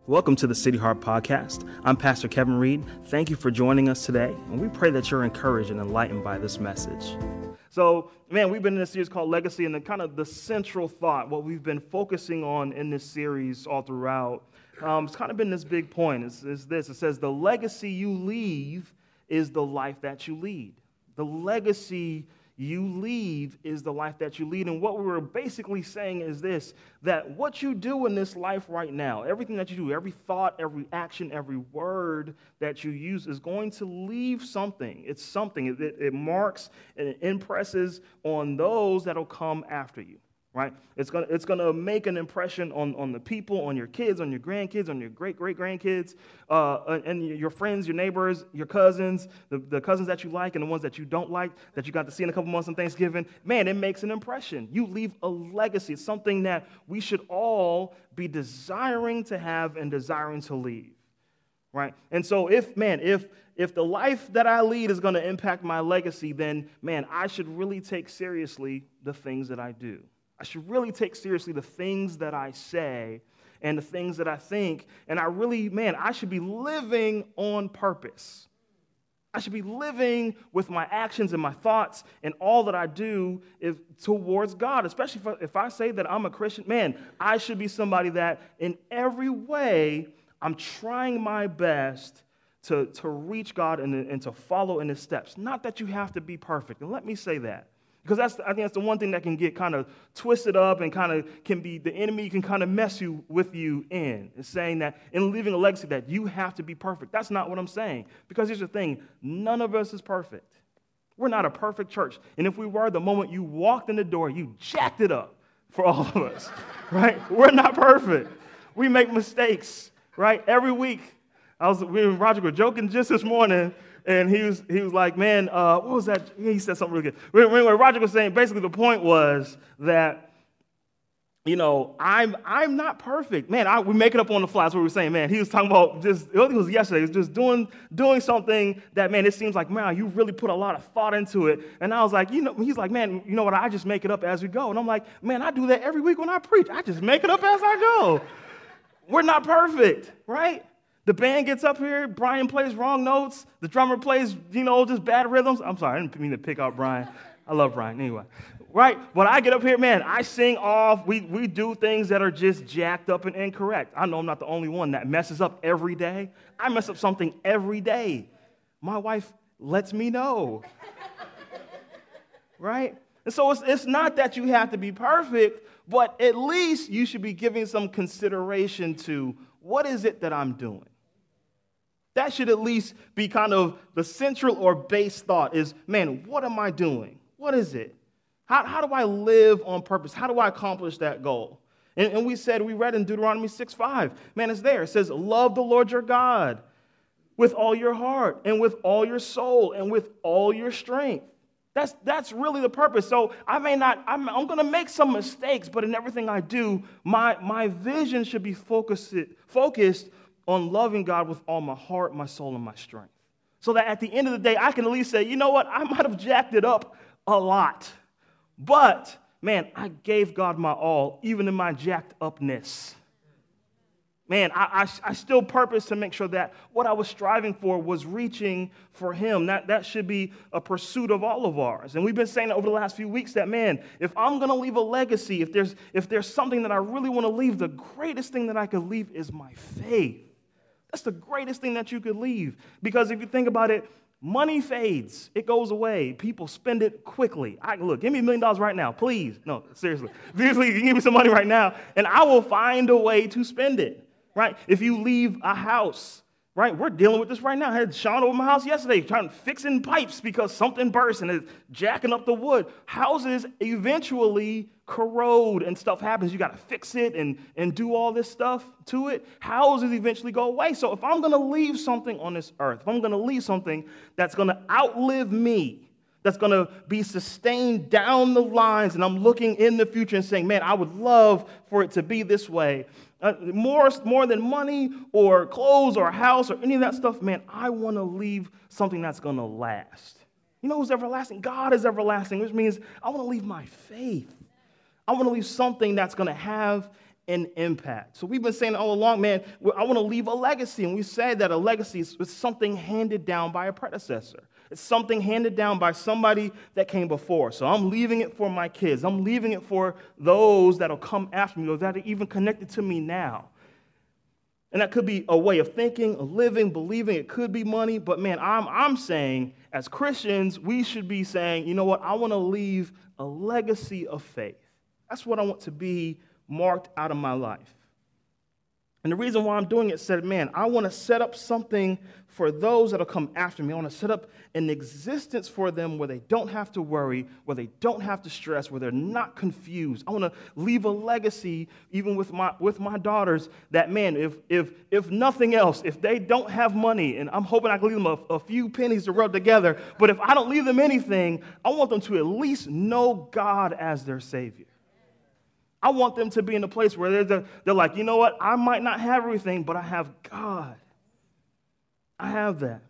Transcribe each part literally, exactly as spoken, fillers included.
Welcome to the City Heart Podcast. I'm Pastor Kevin Reed. Thank you for joining us today, and we pray that you're encouraged and enlightened by this message. So, man, we've been in a series called Legacy, and the kind of the central thought, what we've been focusing on in this series all throughout, um, it's kind of been this big point, is, is this. It says, the legacy you leave is the life that you lead. The legacy you leave is the life that you lead. And what we were basically saying is this, that what you do in this life right now, everything that you do, every thought, every action, every word that you use is going to leave something. It's something. It, it marks and it impresses on those that will come after you. Right? It's gonna it's gonna make an impression on, on the people, on your kids, on your grandkids, on your great great grandkids, uh, and your friends, your neighbors, your cousins, the, the cousins that you like and the ones that you don't like that you got to see in a couple months on Thanksgiving. Man, it makes an impression. You leave a legacy. It's something that we should all be desiring to have and desiring to leave. Right? And so if man, if if the life that I lead is going to impact my legacy, then man, I should really take seriously the things that I do. I should really take seriously the things that I say and the things that I think. And I really, man, I should be living on purpose. I should be living with my actions and my thoughts and all that I do is towards God, especially if I, if I say that I'm a Christian. Man, I should be somebody that in every way I'm trying my best to, to reach God and, and to follow in His steps. Not that you have to be perfect. And let me say that. Because that's, I think that's the one thing that can get kind of twisted up and kind of can be, the enemy can kind of mess you with you in. It's saying that in leaving a legacy that you have to be perfect. That's not what I'm saying. Because here's the thing, none of us is perfect. We're not a perfect church. And if we were, the moment you walked in the door, you jacked it up for all of us, right? We're not perfect. We make mistakes, right? Every week, I was, we and Roger were joking just this morning. And he was he was like, man, uh, what was that? He said something really good. Anyway, Roger was saying, basically the point was that, you know, I'm I'm not perfect. Man, I, we make it up on the fly. That's what we were saying, man. He was talking about just, I think it was yesterday, he was just doing, doing something that, man, it seems like, man, you really put a lot of thought into it. And I was like, you know, he's like, man, you know what, I just make it up as we go. And I'm like, man, I do that every week when I preach. I just make it up as I go. We're not perfect, right? The band gets up here, Brian plays wrong notes, the drummer plays, you know, just bad rhythms. I'm sorry, I didn't mean to pick out Brian. I love Brian anyway. Right? When I get up here, man, I sing off, we, we do things that are just jacked up and incorrect. I know I'm not the only one that messes up every day. I mess up something every day. My wife lets me know. Right? And so it's, it's not that you have to be perfect, but at least you should be giving some consideration to what is it that I'm doing. That should at least be kind of the central or base thought is, man, what am I doing? What is it? How, how do I live on purpose? How do I accomplish that goal? And, and we said, we read in Deuteronomy six five. Man, it's there. It says, love the Lord your God with all your heart and with all your soul and with all your strength. That's that's really the purpose. So I may not, I'm, I'm going to make some mistakes, but in everything I do, my, my vision should be focused, focused on loving God with all my heart, my soul, and my strength. So that at the end of the day, I can at least say, you know what, I might have jacked it up a lot. But, man, I gave God my all, even in my jacked upness. Man, I, I, I still purpose to make sure that what I was striving for was reaching for Him. That, that should be a pursuit of all of ours. And we've been saying over the last few weeks that, man, if I'm going to leave a legacy, if there's, if there's something that I really want to leave, the greatest thing that I could leave is my faith. That's the greatest thing that you could leave. Because if you think about it, money fades. It goes away. People spend it quickly. I, look, give me a million dollars right now, please. No, seriously. Seriously, you can give me some money right now, and I will find a way to spend it. Right? If you leave a house, right? We're dealing with this right now. I had Sean over my house yesterday trying to fixing pipes because something burst and it's jacking up the wood. Houses eventually corrode and stuff happens. You got to fix it and, and do all this stuff to it. Houses eventually go away. So if I'm going to leave something on this earth, if I'm going to leave something that's going to outlive me, that's going to be sustained down the lines, and I'm looking in the future and saying, man, I would love for it to be this way. Uh, more, more than money or clothes or a house or any of that stuff, man, I want to leave something that's going to last. You know who's everlasting? God is everlasting, which means I want to leave my faith. I want to leave something that's going to have an impact. So we've been saying all along, man, I want to leave a legacy. And we said that a legacy is something handed down by a predecessor. It's something handed down by somebody that came before. So I'm leaving it for my kids. I'm leaving it for those that will come after me, those that are even connected to me now. And that could be a way of thinking, of living, believing. It could be money. But, man, I'm, I'm saying as Christians, we should be saying, you know what, I want to leave a legacy of faith. That's what I want to be marked out of my life. And the reason why I'm doing it said, man, I want to set up something for those that will come after me. I want to set up an existence for them where they don't have to worry, where they don't have to stress, where they're not confused. I want to leave a legacy, even with my with my daughters, that, man, if if if nothing else, if they don't have money, and I'm hoping I can leave them a, a few pennies to rub together, but if I don't leave them anything, I want them to at least know God as their Savior. I want them to be in a place where they're, the, they're like, you know what, I might not have everything, but I have God. I have that.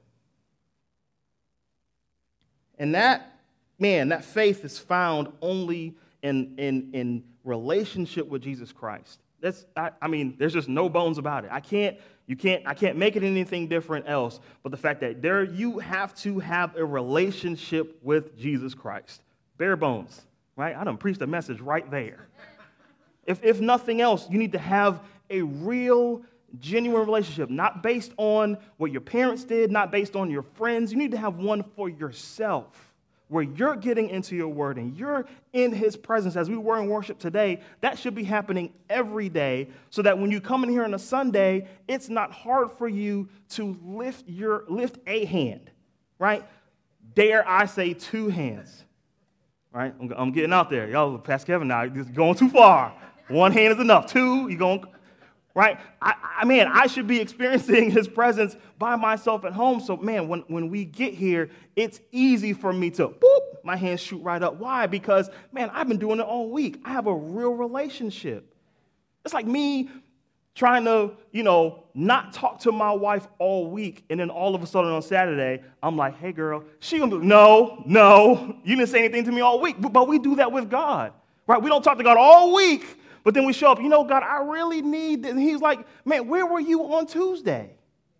And that, man, that faith is found only in, in, in relationship with Jesus Christ. That's, I, I mean, there's just no bones about it. I can't, you can't, I can't make it anything different else, but the fact that there you have to have a relationship with Jesus Christ. Bare bones, right? I done preached a message right there. If, if nothing else, you need to have a real, genuine relationship, not based on what your parents did, not based on your friends. You need to have one for yourself, where you're getting into your word and you're in his presence. As we were in worship today, that should be happening every day, so that when you come in here on a Sunday, it's not hard for you to lift your lift a hand, right? Dare I say two hands, right? I'm, I'm getting out there. Y'all, Pastor Kevin, now just going too far. One hand is enough. Two, you're going, right? I, I mean, I should be experiencing his presence by myself at home. So, man, when, when we get here, it's easy for me to, boop, my hands shoot right up. Why? Because, man, I've been doing it all week. I have a real relationship. It's like me trying to, you know, not talk to my wife all week, and then all of a sudden on Saturday, I'm like, hey, girl. She gonna be, no, no, you didn't say anything to me all week. But we do that with God, right? We don't talk to God all week. But then we show up, you know, God, I really need this. And he's like, man, where were you on Tuesday?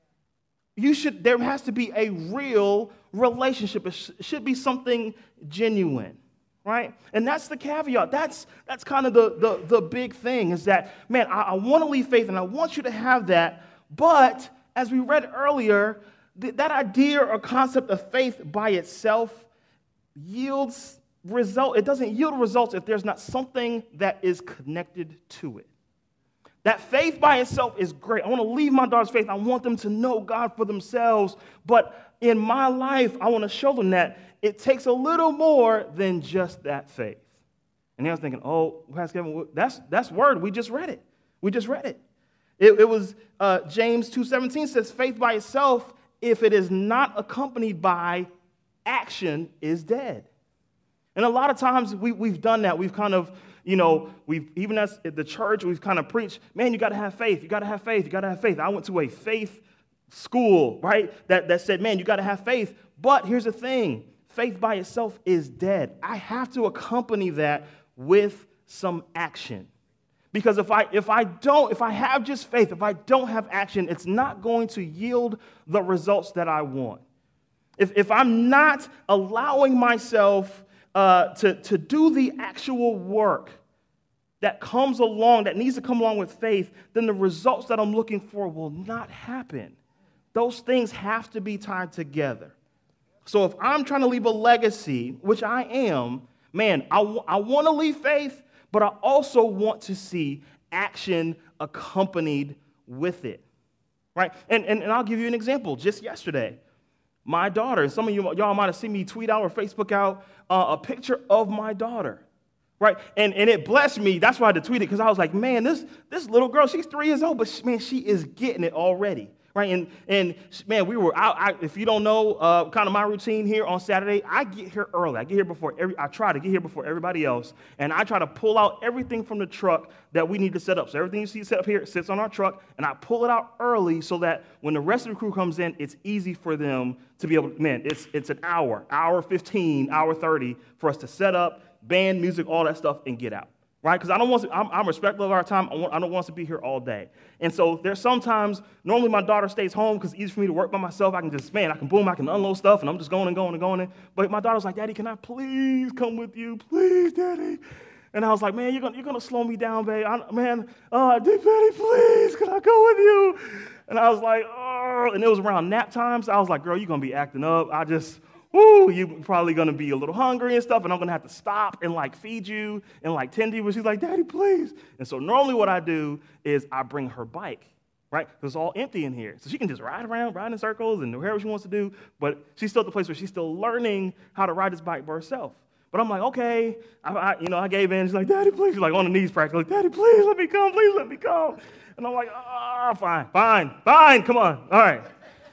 You should, there has to be a real relationship. It sh- should be something genuine, right? And that's the caveat. That's that's kind of the, the, the big thing is that, man, I, I want to leave faith and I want you to have that. But as we read earlier, th- that idea or concept of faith by itself yields result. It doesn't yield results if there's not something that is connected to it. That faith by itself is great. I want to leave my daughter's faith. I want them to know God for themselves. But in my life, I want to show them that it takes a little more than just that faith. And I was thinking, oh, Pastor Kevin, that's that's word. We just read it. We just read it. It, it was uh, James two seventeen says, faith by itself, if it is not accompanied by action, is dead. And a lot of times we, we've done that. We've kind of, you know, we've even as at the church, we've kind of preached, man, you got to have faith. You got to have faith. You got to have faith. I went to a faith school, right, that, that said, man, you got to have faith. But here's the thing. Faith by itself is dead. I have to accompany that with some action. Because if I if I don't, if I have just faith, if I don't have action, it's not going to yield the results that I want. If, if I'm not allowing myself Uh, to, to do the actual work that comes along, that needs to come along with faith, then the results that I'm looking for will not happen. Those things have to be tied together. So if I'm trying to leave a legacy, which I am, man, I, w- I want to leave faith, but I also want to see action accompanied with it, right? And, and, and I'll give you an example. Just yesterday, my daughter, some of you, y'all might have seen me tweet out or Facebook out uh, a picture of my daughter, right? And and it blessed me. That's why I had to tweet it, because I was like, man, this this little girl, she's three years old, but she, man, she is getting it already, right? And and man, we were out. I, if you don't know, uh, kind of my routine here on Saturday, I get here early. I get here before every. I try to get here before everybody else, and I try to pull out everything from the truck that we need to set up. So everything you see set up here sits on our truck, and I pull it out early so that when the rest of the crew comes in, it's easy for them to be able to. Man, it's it's an hour, hour fifteen, hour thirty for us to set up, band, music, all that stuff, and get out. right? Because I don't want to, I'm, I'm respectful of our time. I, want, I don't want us to be here all day. And so there's sometimes, normally my daughter stays home because it's easy for me to work by myself. I can just, man, I can boom, I can unload stuff, and I'm just going and going and going. In. But my daughter's like, Daddy, can I please come with you? Please, Daddy. And I was like, man, you're going you're gonna slow me down, babe. I, man, uh, Daddy, please, can I go with you? And I was like, oh, and it was around nap time, so I was like, girl, you're going to be acting up. I just... Woo, you're probably going to be a little hungry and stuff, and I'm going to have to stop and, like, feed you and, like, tend to you. But she's like, Daddy, please. And so normally what I do is I bring her bike, right? Because it's all empty in here. So she can just ride around, ride in circles and do whatever she wants to do. But she's still at the place where she's still learning how to ride this bike by herself. But I'm like, okay. I, I, you know, I gave in. She's like, Daddy, please. She's like on the knees practically. Daddy, please, let me come. Please let me come. And I'm like, oh, fine, fine, fine. Come on. All right.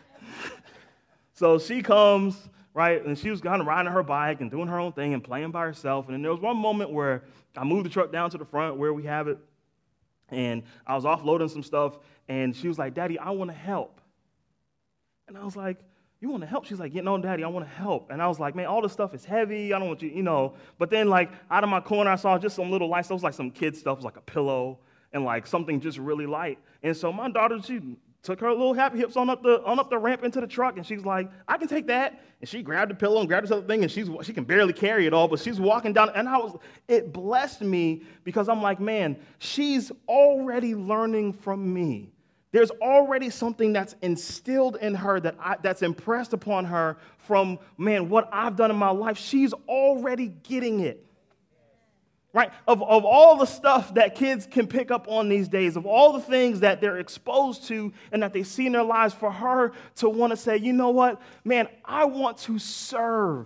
So she comes. Right, and she was kind of riding her bike and doing her own thing and playing by herself. And then there was one moment where I moved the truck down to the front where we have it, and I was offloading some stuff, and she was like, Daddy, I want to help. And I was like, you want to help? She's like, yeah, no, Daddy, I want to help. And I was like, man, all this stuff is heavy. I don't want you, you know. But then, like, out of my corner, I saw just some little light stuff. It was like some kid stuff. It was like a pillow and, like, something just really light. And so my daughter, she took her little happy hips on up the on up the ramp into the truck, and she's like, I can take that. And she grabbed the pillow and grabbed this other thing, and she's she can barely carry it all, but she's walking down. And I was, it blessed me because I'm like, man, she's already learning from me. There's already something that's instilled in her that I, that's impressed upon her from, man, what I've done in my life. She's already getting it. Right? Of, of all the stuff that kids can pick up on these days, of all the things that they're exposed to and that they see in their lives, for her to want to say, you know what, man, I want to serve.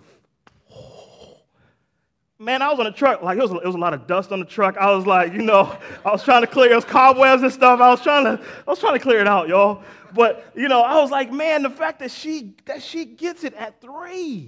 Man, I was on the truck, like, it was, it was a lot of dust on the truck. I was like, you know, I was trying to clear, it was cobwebs and stuff. I was trying to, I was trying to clear it out, y'all. But, you know, I was like, man, the fact that she, that she gets it at three.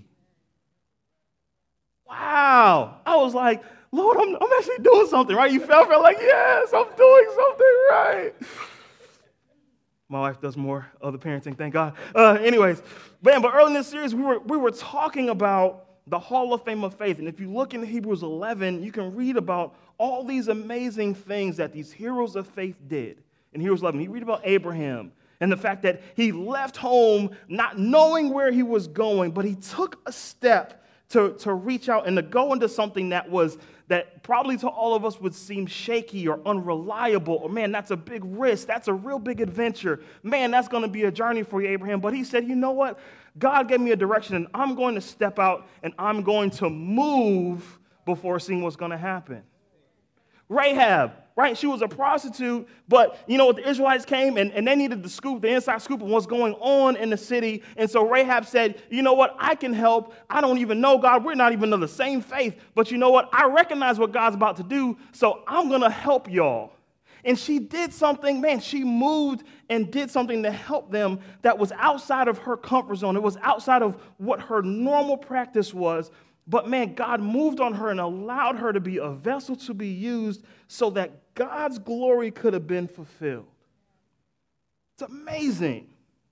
Wow. I was like, Lord, I'm, I'm actually doing something, right? You felt, felt like, yes, I'm doing something right. My wife does more other parenting, thank God. Uh, anyways, man, but early in this series, we were we were talking about the Hall of Fame of Faith. And if you look in Hebrews eleven, you can read about all these amazing things that these heroes of faith did. In Hebrews eleven, you read about Abraham and the fact that he left home not knowing where he was going, but he took a step to, to reach out and to go into something that was that probably to all of us would seem shaky or unreliable, or man, that's a big risk, that's a real big adventure. Man, that's going to be a journey for you, Abraham. But he said, you know what? God gave me a direction, and I'm going to step out, and I'm going to move before seeing what's going to happen. Rahab, right? She was a prostitute, but you know what? The Israelites came and, and they needed the scoop, the inside scoop of what's going on in the city. And so Rahab said, you know what? I can help. I don't even know God. We're not even of the same faith. But you know what? I recognize what God's about to do, so I'm going to help y'all. And she did something, man, she moved and did something to help them that was outside of her comfort zone. It was outside of what her normal practice was. But man, God moved on her and allowed her to be a vessel to be used so that God's glory could have been fulfilled. It's amazing.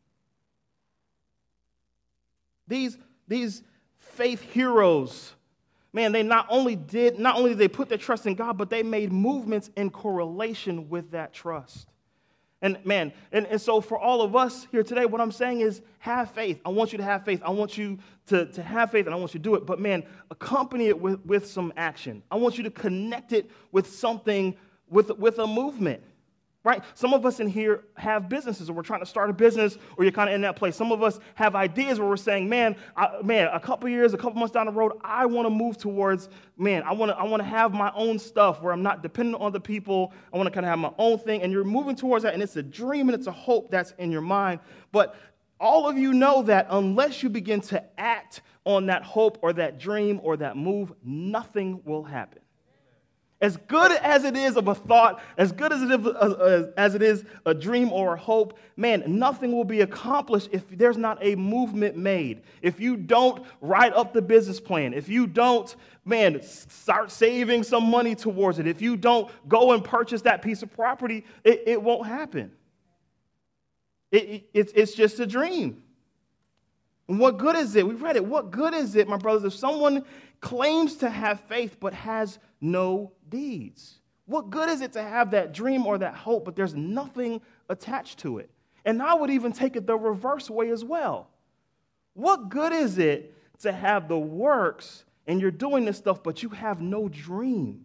These, these faith heroes, man, they not only did, not only did they put their trust in God, but they made movements in correlation with that trust. And man, and, and so for all of us here today, what I'm saying is have faith. I want you to have faith. I want you to, to have faith, and I want you to do it. But man, accompany it with, with some action. I want you to connect it with something, with, with a movement. Right? Some of us in here have businesses, or we're trying to start a business, or you're kind of in that place. Some of us have ideas where we're saying, man, I, man, a couple years, a couple months down the road, I want to move towards, man, I want to I want to have my own stuff where I'm not dependent on the people. I want to kind of have my own thing, and you're moving towards that, and it's a dream and it's a hope that's in your mind. But all of you know that unless you begin to act on that hope or that dream or that move, nothing will happen. As good as it is of a thought, as good as it is, as it is a dream or a hope, man, nothing will be accomplished if there's not a movement made. If you don't write up the business plan, if you don't, man, start saving some money towards it, if you don't go and purchase that piece of property, it, it won't happen. It, it, it's, it's just a dream. And what good is it? We read it. What good is it, my brothers, if someone claims to have faith but has no deeds? What good is it to have that dream or that hope, but there's nothing attached to it? And I would even take it the reverse way as well. What good is it to have the works and you're doing this stuff, but you have no dream?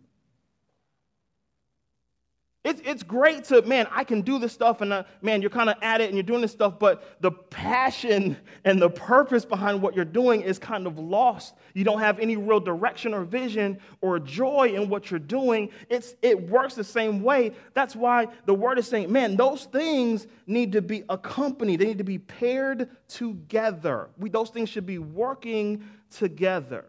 It's, it's great to, man, I can do this stuff, and uh, man, you're kind of at it and you're doing this stuff, but the passion and the purpose behind what you're doing is kind of lost. You don't have any real direction or vision or joy in what you're doing. It's, it works the same way. That's why the word is saying, man, those things need to be accompanied. They need to be paired together. We, those things should be working together.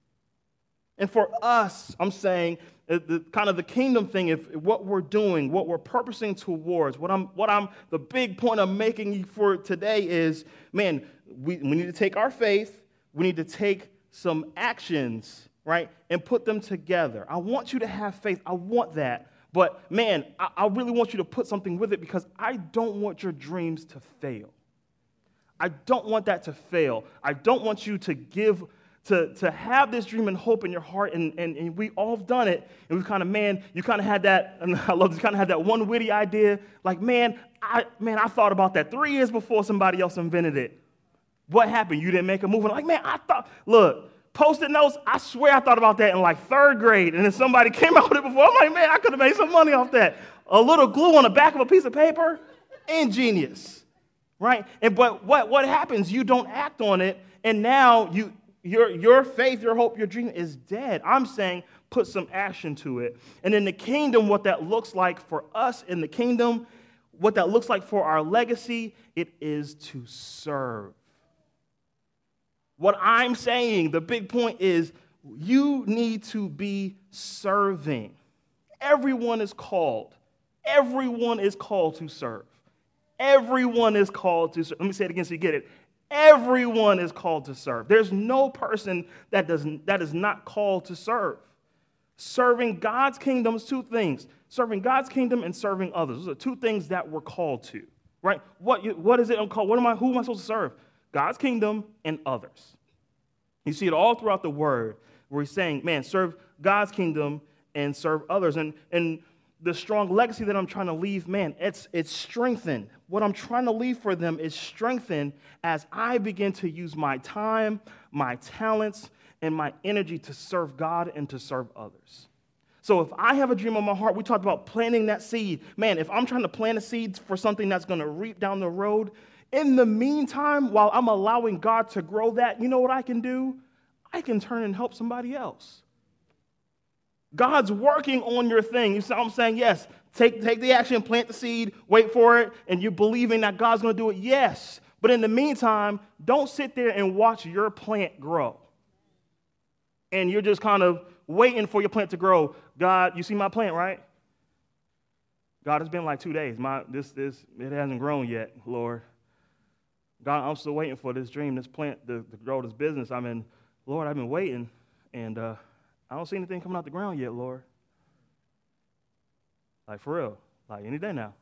And for us, I'm saying, the, the kind of the kingdom thing, if what we're doing, what we're purposing towards, what I'm, what I'm, the big point I'm making for today is, man, we, we need to take our faith, we need to take some actions, right, and put them together. I want you to have faith. I want that. But, man, I, I really want you to put something with it because I don't want your dreams to fail. I don't want that to fail. I don't want you to give To, to have this dream and hope in your heart, and, and, and we all have done it, and we've kind of, man, you kind of had that, and I love this, you kind of had that one witty idea, like, man, I man, I thought about that three years before somebody else invented it. What happened? You didn't make a move. And like, man, I thought, look, Post-it notes, I swear I thought about that in like third grade, and then somebody came out with it before. I'm like, man, I could have made some money off that. A little glue on the back of a piece of paper, ingenious, right? And but what, what happens? You don't act on it, and now you Your, your faith, your hope, your dream is dead. I'm saying put some action to it. And in the kingdom, what that looks like for us in the kingdom, what that looks like for our legacy, it is to serve. What I'm saying, the big point is you need to be serving. Everyone is called. Everyone is called to serve. Everyone is called to serve. Let me say it again so you get it. Everyone is called to serve. There's no person that doesn't that is not called to serve. Serving God's kingdom is two things. Serving God's kingdom and serving others. Those are two things that we're called to. Right? What, what is it I'm called? What am I, who am I supposed to serve? God's kingdom and others. You see it all throughout the word where he's saying, man, serve God's kingdom and serve others. And and the strong legacy that I'm trying to leave, man, it's it's strengthened. What I'm trying to leave for them is strengthened as I begin to use my time, my talents, and my energy to serve God and to serve others. So if I have a dream on my heart, we talked about planting that seed. Man, if I'm trying to plant a seed for something that's going to reap down the road, in the meantime, while I'm allowing God to grow that, you know what I can do? I can turn and help somebody else. God's working on your thing. You see what I'm saying? Yes, take, take the action, plant the seed, wait for it, and you're believing that God's going to do it. Yes, but in the meantime, don't sit there and watch your plant grow. And you're just kind of waiting for your plant to grow. God, you see my plant, right? God, it's been like two days. My this this it hasn't grown yet, Lord. God, I'm still waiting for this dream, this plant to, to grow, this business. I mean, Lord, I've been waiting, and uh, I don't see anything coming out the ground yet, Lord. Like, for real. Like, any day now.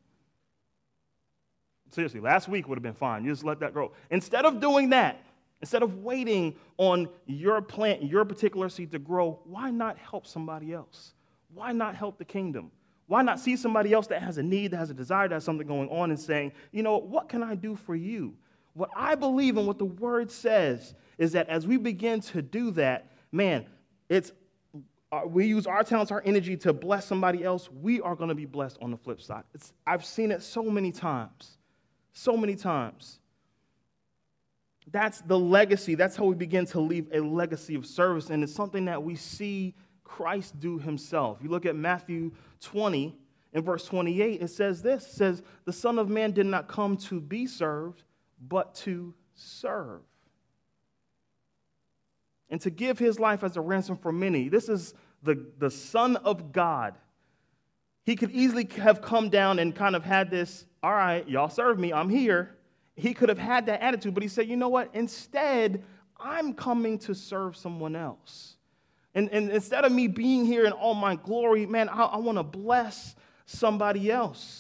Seriously, last week would have been fine. You just let that grow. Instead of doing that, instead of waiting on your plant, your particular seed to grow, why not help somebody else? Why not help the kingdom? Why not see somebody else that has a need, that has a desire, that has something going on and saying, you know, what can I do for you? What I believe and what the word says is that as we begin to do that, man, it's uh, we use our talents, our energy to bless somebody else, we are going to be blessed on the flip side. It's, I've seen it so many times, so many times. That's the legacy. That's how we begin to leave a legacy of service, and it's something that we see Christ do himself. You look at Matthew twenty, in verse twenty-eight, it says this, it says, the Son of Man did not come to be served, but to serve, and to give his life as a ransom for many. This is the, the Son of God. He could easily have come down and kind of had this, all right, y'all serve me, I'm here. He could have had that attitude, but he said, you know what? Instead, I'm coming to serve someone else. And, and instead of me being here in all my glory, man, I, I want to bless somebody else.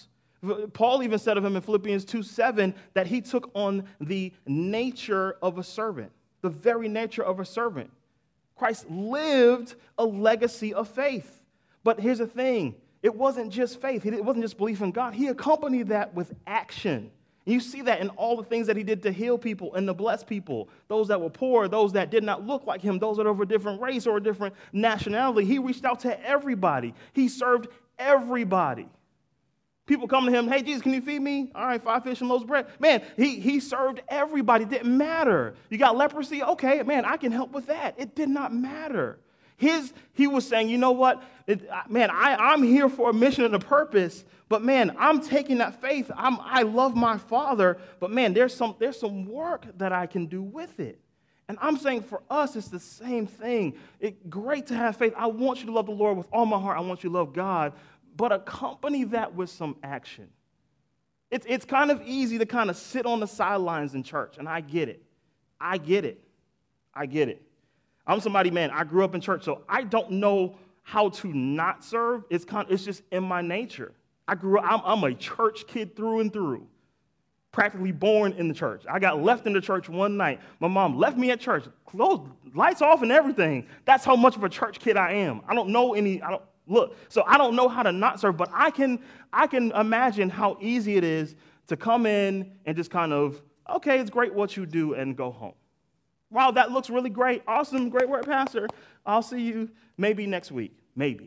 Paul even said of him in Philippians two seven that he took on the nature of a servant, the very nature of a servant. Christ lived a legacy of faith. But here's the thing. It wasn't just faith. It wasn't just belief in God. He accompanied that with action. And you see that in all the things that he did to heal people and to bless people, those that were poor, those that did not look like him, those that were of a different race or a different nationality. He reached out to everybody. He served everybody. People come to him, hey, Jesus, can you feed me? All right, five fish and loaves of bread. Man, he, he served everybody. It didn't matter. You got leprosy? Okay, man, I can help with that. It did not matter. His, he was saying, you know what? It, man, I, I'm here for a mission and a purpose, but man, I'm taking that faith. I'm, I love my Father, but man, there's some, there's some work that I can do with it. And I'm saying for us, it's the same thing. It's great to have faith. I want you to love the Lord with all my heart. I want you to love God, but accompany that with some action. It's, it's kind of easy to kind of sit on the sidelines in church, and I get it. I get it. I get it. I'm somebody, man, I grew up in church, so I don't know how to not serve. It's kind of, it's just in my nature. I grew up, I'm, I'm a church kid through and through, practically born in the church. I got left in the church one night. My mom left me at church, closed, lights off and everything. That's how much of a church kid I am. I don't know any, I don't, look, so I don't know how to not serve, but I can, I can imagine how easy it is to come in and just kind of, okay, it's great what you do, and go home. Wow, that looks really great. Awesome, great work, Pastor. I'll see you maybe next week, maybe.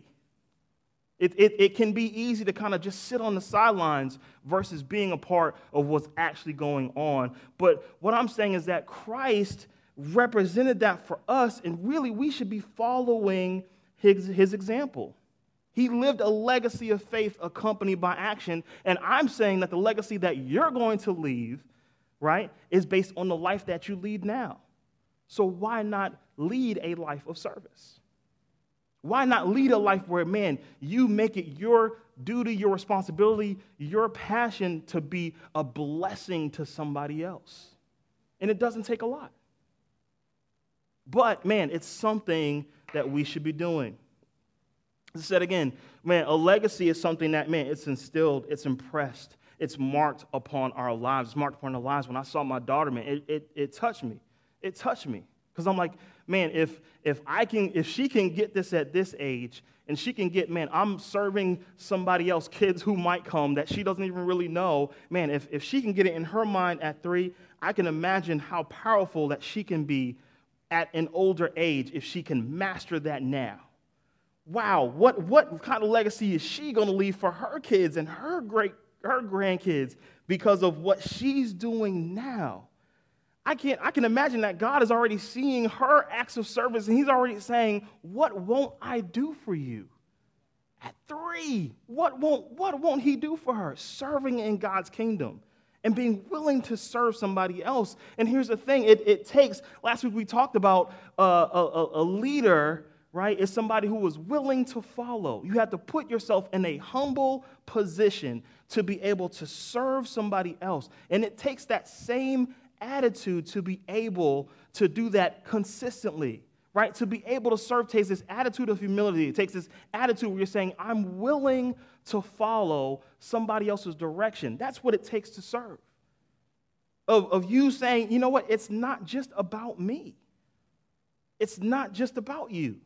It, it, it can be easy to kind of just sit on the sidelines versus being a part of what's actually going on. But what I'm saying is that Christ represented that for us, and really we should be following his, his example. He lived a legacy of faith accompanied by action, and I'm saying that the legacy that you're going to leave, right, is based on the life that you lead now. So why not lead a life of service? Why not lead a life where, man, you make it your duty, your responsibility, your passion to be a blessing to somebody else? And it doesn't take a lot. But, man, it's something that we should be doing. As I said again, man, a legacy is something that, man, it's instilled, it's impressed, it's marked upon our lives. It's marked upon our lives. When I saw my daughter, man, it, it, it touched me. It touched me because I'm like, man, if if I can, if she can get this at this age, and she can get, man, I'm serving somebody else, kids who might come that she doesn't even really know, man, if, if she can get it in her mind at three, I can imagine how powerful that she can be at an older age if she can master that now. Wow, what what kind of legacy is she going to leave for her kids and her great her grandkids because of what she's doing now? I can't, I can imagine that God is already seeing her acts of service, and he's already saying, what won't I do for you? At three, what won't, what won't he do for her? Serving in God's kingdom and being willing to serve somebody else. And here's the thing, it, it takes, last week we talked about uh, a, a leader, right, is somebody who is willing to follow. You have to put yourself in a humble position to be able to serve somebody else. And it takes that same attitude to be able to do that consistently, right? To be able to serve takes this attitude of humility. It takes this attitude where you're saying, I'm willing to follow somebody else's direction. That's what it takes to serve. Of, of you saying, you know what? It's not just about me. It's not just about you.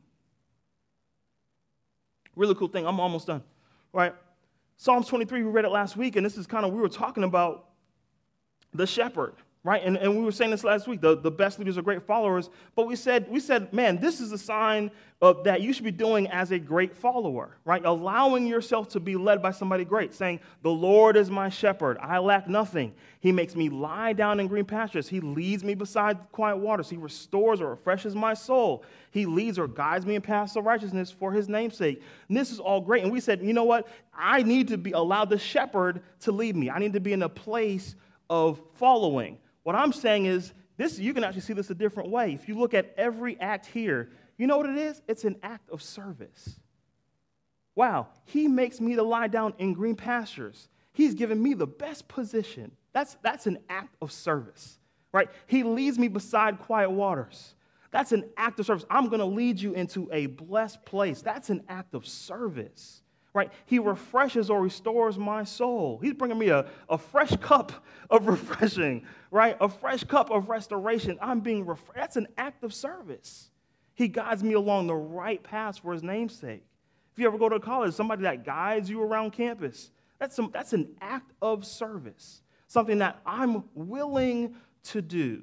Really cool thing. I'm almost done, right? Psalms twenty-three, we read it last week, and this is kind of, we were talking about the shepherd. Right, and, and we were saying this last week, the, the best leaders are great followers, but we said, we said, man, this is a sign of that you should be doing as a great follower, right? Allowing yourself to be led by somebody great, saying, the Lord is my shepherd, I lack nothing. He makes me lie down in green pastures. He leads me beside quiet waters. He restores or refreshes my soul. He leads or guides me in paths of righteousness for his name's sake. And this is all great. And we said, you know what? I need to be allowed the shepherd to lead me. I need to be in a place of following. What I'm saying is, this you can actually see this a different way. If you look at every act here, you know what it is? It's an act of service. Wow, he makes me to lie down in green pastures. He's given me the best position. That's, that's an act of service, right? He leads me beside quiet waters. That's an act of service. I'm going to lead you into a blessed place. That's an act of service, right? He refreshes or restores my soul. He's bringing me a, a fresh cup of refreshing, right? A fresh cup of restoration. I'm being refreshed. That's an act of service. He guides me along the right path for his name's sake. If you ever go to college, somebody that guides you around campus, that's, some, that's an act of service, something that I'm willing to do.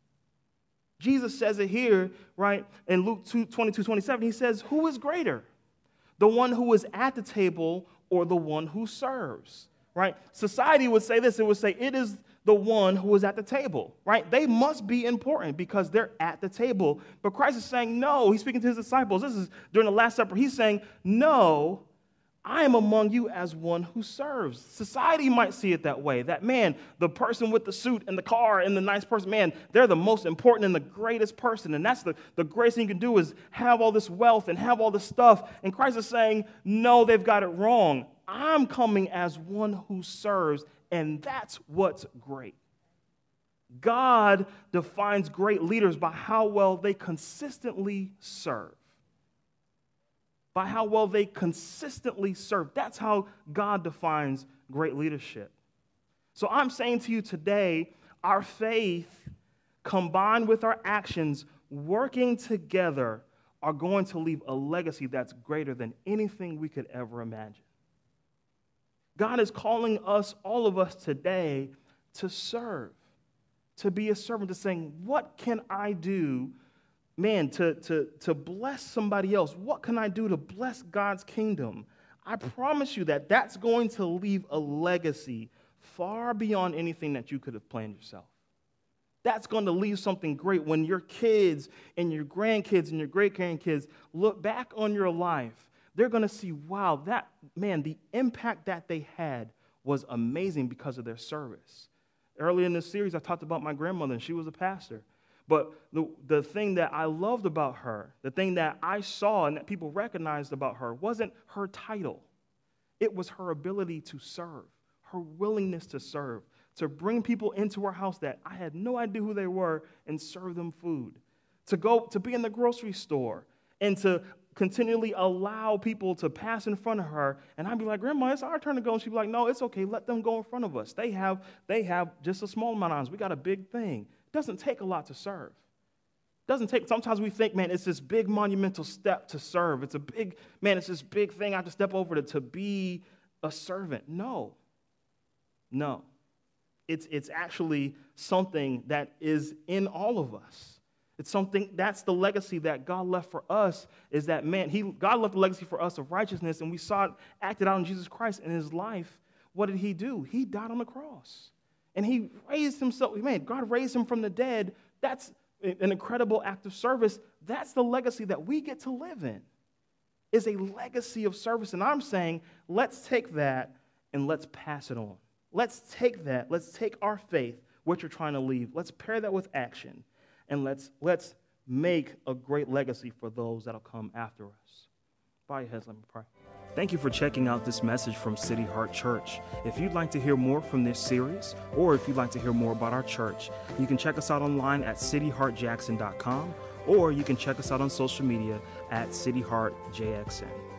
Jesus says it here, right, in Luke two, twenty-two, twenty-seven. He says, who is greater? The one who is at the table or the one who serves, right? Society would say this. It would say it is the one who is at the table, right? They must be important because they're at the table. But Christ is saying, no. He's speaking to his disciples. This is during the Last Supper. He's saying, no, I am among you as one who serves. Society might see it that way, that, man, the person with the suit and the car and the nice person, man, they're the most important and the greatest person. And that's the, the greatest thing you can do is have all this wealth and have all this stuff. And Christ is saying, no, they've got it wrong. I'm coming as one who serves, and that's what's great. God defines great leaders by how well they consistently serve. By how well they consistently serve. That's how God defines great leadership. So I'm saying to you today, our faith combined with our actions working together are going to leave a legacy that's greater than anything we could ever imagine. God is calling us, all of us today, to serve, to be a servant, to saying, what can I do, man, to, to, to bless somebody else? What can I do to bless God's kingdom? I promise you that that's going to leave a legacy far beyond anything that you could have planned yourself. That's going to leave something great when your kids and your grandkids and your great-grandkids look back on your life. They're going to see, wow, that, man, the impact that they had was amazing because of their service. Earlier in this series, I talked about my grandmother, and she was a pastor. But the, the thing that I loved about her, the thing that I saw and that people recognized about her wasn't her title. It was her ability to serve, her willingness to serve, to bring people into her house that I had no idea who they were and serve them food, to go to be in the grocery store and to continually allow people to pass in front of her. And I'd be like, Grandma, it's our turn to go. And she'd be like, no, it's okay. Let them go in front of us. They have, they have just a small amount of us. We got a big thing. It doesn't take a lot to serve. It doesn't take, sometimes we think, man, it's this big monumental step to serve. It's a big, man, it's this big thing I have to step over to, to be a servant. No. No. It's, it's actually something that is in all of us. It's something, that's the legacy that God left for us, is that, man, he, God left a legacy for us of righteousness, and we saw it acted out in Jesus Christ in his life. What did he do? He died on the cross. And he raised himself, man, God raised him from the dead. That's an incredible act of service. That's the legacy that we get to live in, is a legacy of service. And I'm saying, let's take that and let's pass it on. Let's take that, let's take our faith, what you're trying to leave, let's pair that with action. And let's let's make a great legacy for those that'll come after us. Bow your heads, let me pray. Thank you for checking out this message from City Heart Church. If you'd like to hear more from this series, or if you'd like to hear more about our church, you can check us out online at city heart jackson dot com, or you can check us out on social media at City Heart J X N.